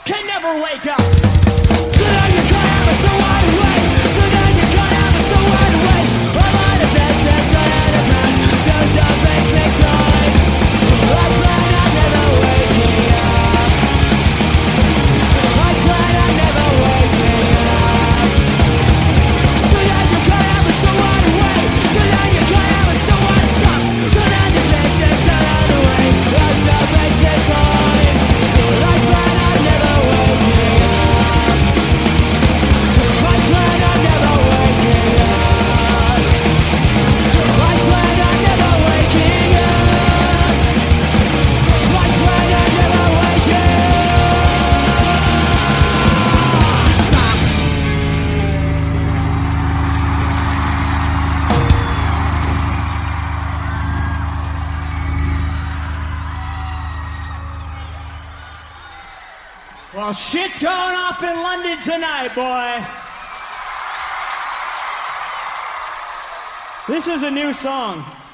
can never wake up. So now you can't have us so wide awake. So now you can't have us so wide awake. I'm out of bed since I had a plan. So some things make time. I plan on never waking up. I plan on never waking up. So now you can't have us so wide awake. So now you can't have us so wide stop. So now you bed since I had a way. Some things make time. I plan on never waking up. I plan on never waking up. I plan on never waking up. I plan on never waking up. Stop. Well, shit's going off in London tonight, boy. This is a new song.